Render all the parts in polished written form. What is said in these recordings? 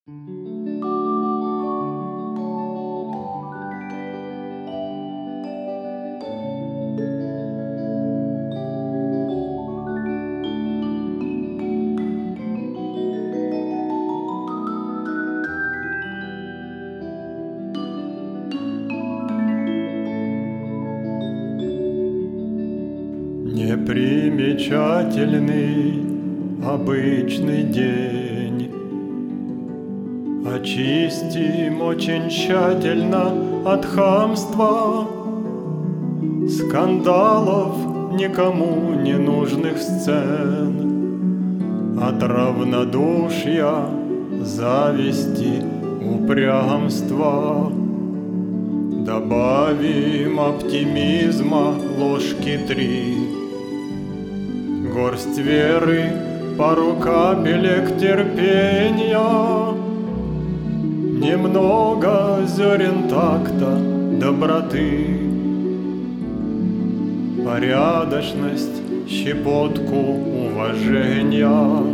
Непримечательный обычный день очистим очень тщательно от хамства, скандалов, никому не нужных сцен, от равнодушия, зависти, упрямства. Добавим оптимизма ложки 3, горсть веры, пару капелек терпения, немного зерен такта, доброты, порядочность, щепотку уважения.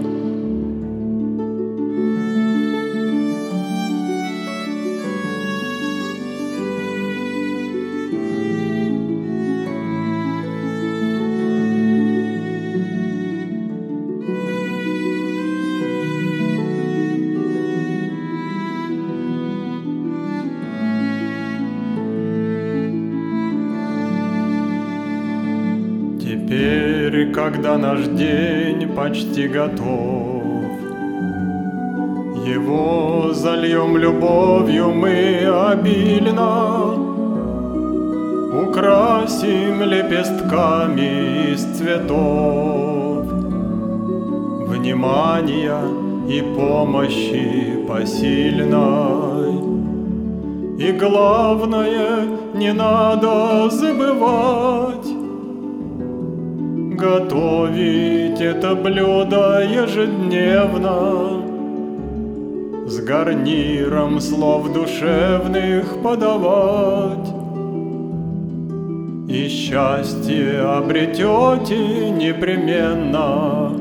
Теперь, когда наш день почти готов, его зальем любовью мы обильно, украсим лепестками из цветов внимания и помощи посильной. И главное, не надо забывать готовить это блюдо ежедневно, с гарниром слов душевных подавать. И счастье обретете непременно,